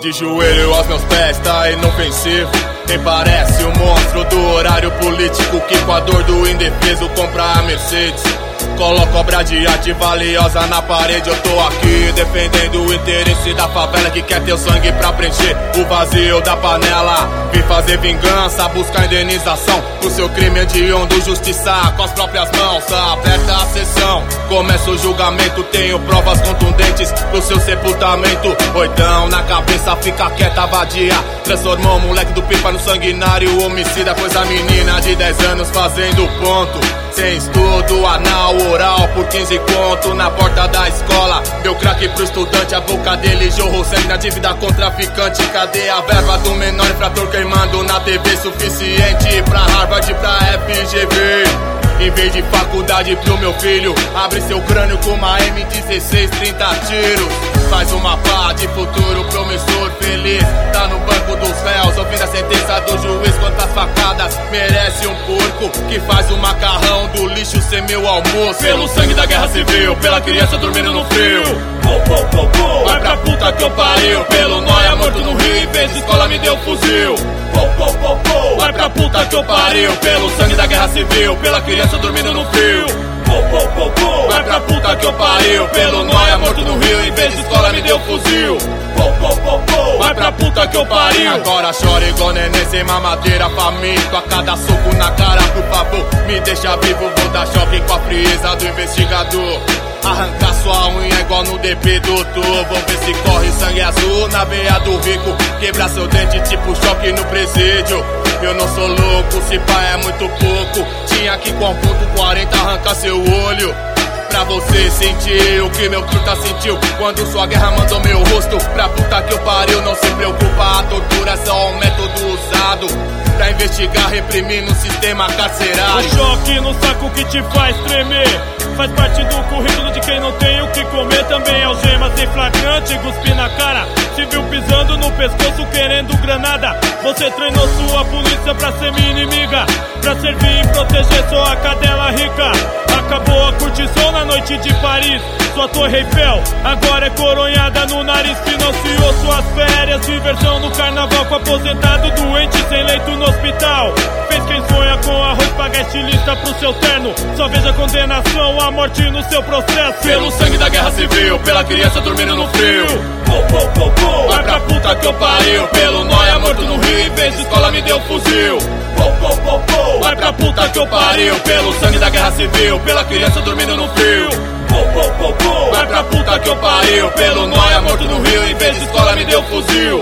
De joelho aos meus pés, tá inofensivo. Nem parece o monstro do horário político que com a dor do indefeso compra a Mercedes. Coloco obra de arte valiosa na parede. Eu tô aqui defendendo o interesse da favela que quer teu sangue pra preencher o vazio da panela. Vim fazer vingança, buscar indenização pro seu crime hediondo, justiça com as próprias mãos. Aperta a sessão, começa o julgamento. Tenho provas contundentes pro seu sepultamento. Oitão na cabeça, fica quieta, vadia. Transformou o moleque do pipa no sanguinário homicida. Pois a menina de 10 anos fazendo ponto, sem estudo, anal, oral por 15 conto na porta da escola. Deu crack pro estudante, a boca dele jorrou sangue na dívida com traficante. Cadê a verba do menor infrator queimando na TV? Suficiente pra Harvard, pra FGV. Em vez de faculdade pro meu filho, abre seu crânio com uma M16, 30 tiros. Faz uma pá de futuro promissor, feliz. Tá no banco dos réus, ouvindo a sentença do juiz. Quantas facadas merece um porco que faz o macarrão do lixo ser meu almoço? Pelo sangue da guerra civil, pela criança dormindo no frio. Vai pra puta que eu pariu. Pelo nóia morto no rio, em vez de escola me deu fuzil. Vai pra puta que eu pariu. Pelo sangue da guerra civil, pela criança dormindo no frio. Vai pra puta que eu pariu. Pelo nóia morto no rio, em vez de escola me deu fuzil. Vai pra puta que eu pariu. Agora chora igual neném sem mamadeira, faminto. A cada soco na cara, por favor, me deixa vivo. Vou dar choque com a frieza do investigador. Arrancar sua unha igual no DP doutor. Vou ver se corre sangue azul na veia do rico. Quebrar seu dente tipo choque no presídio. Eu não sou louco, se pá é muito pouco. Tinha que com a ponto 40 arrancar seu olho, pra você sentir o que meu truta sentiu quando sua guerra mandou meu rosto pra puta que eu pariu. Não se preocupa, a tortura é só um método usado pra investigar, reprimir no sistema carcerário. O choque no saco que te faz tremer faz parte do currículo de quem não tem o que comer. Também algemas em flagrante, cuspir na cara. Se viu pisando no pescoço querendo granada. Você treinou sua polícia pra ser minha inimiga, pra servir e proteger só a cadela rica. Acabou a curtição na noite de Paris. Sua torre Eiffel agora é coronhada no nariz. Financiou suas férias, diversão no carnaval com aposentado doente sem leito no hospital. Fez quem sonha com arroz, paga estilista pro seu terno. Só veja a condenação, a morte no seu processo. Pelo sangue da guerra civil, pela criança dormindo no frio. Vai pra puta que eu pariu. Pelo nóia morto no rio, em vez de escola me deu fuzil. Vai pra puta que eu pariu. Pelo sangue da guerra civil, pela criança dormindo no frio. Vai pra puta que eu pariu. Pelo nóia morto no rio, em vez de escola me deu fuzil.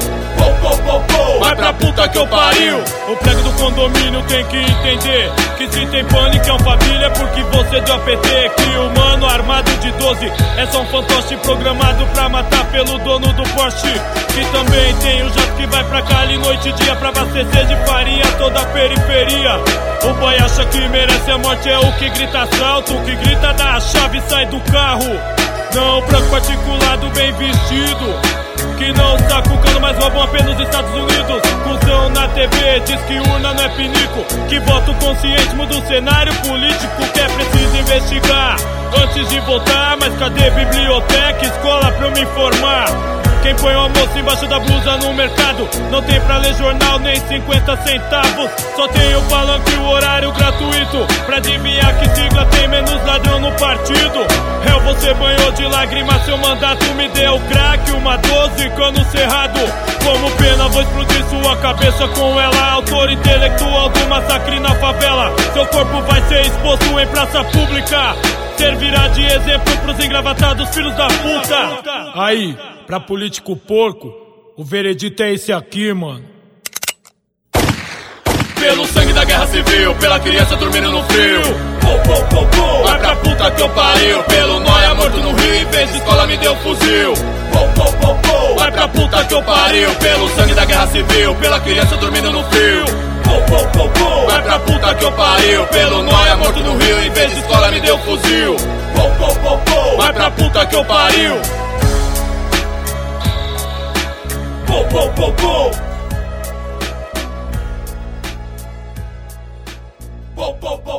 Vai pra puta que eu pariu. O prego do condomínio tem que entender que se tem pânico é um família porque você deu APT. Que o mano armado de 12 é só um fantoche programado pra matar pelo dono do Porsche. Que também tem o jato que vai pra Cali noite e dia pra abastecer de farinha toda a periferia. O boy acha que merece a morte, é o que grita assalto, o que grita dá a chave e sai do carro. Não, branco articulado bem vestido, que não saca o cano, mas roubam apenas nos Estados Unidos. Cusão na TV, diz que urna não é pinico, que voto consciente muda o cenário político, que é preciso investigar antes de votar. Mas cadê biblioteca, escola pra eu me informar? Quem põe o almoço embaixo da blusa no mercado não tem pra ler jornal nem 50 centavos. Só tem o palanque e o horário gratuito pra adivinhar que sigla tem menos ladrão no partido. Réu, você banhou de lágrimas, seu mandato me deu crack, uma 12, cano cerrado. Como pena, vou explodir sua cabeça com ela. Autor intelectual do massacre na favela. Seu corpo vai ser exposto em praça pública, servirá de exemplo pros engravatados filhos da puta. Aí, pra político porco, o veredito é esse aqui, mano. Pelo sangue da guerra civil, pela criança dormindo no frio. Vai pra puta que eu pariu. Pelo nóia morto no rio, em vez de escola me deu fuzil. Vai pra puta que eu pariu. Pelo sangue da guerra civil, pela criança dormindo no frio. Vai pra puta que eu pariu. Pelo nóia morto no rio, em vez de escola me deu fuzil. Vai pra puta que eu pariu. Po, po, po.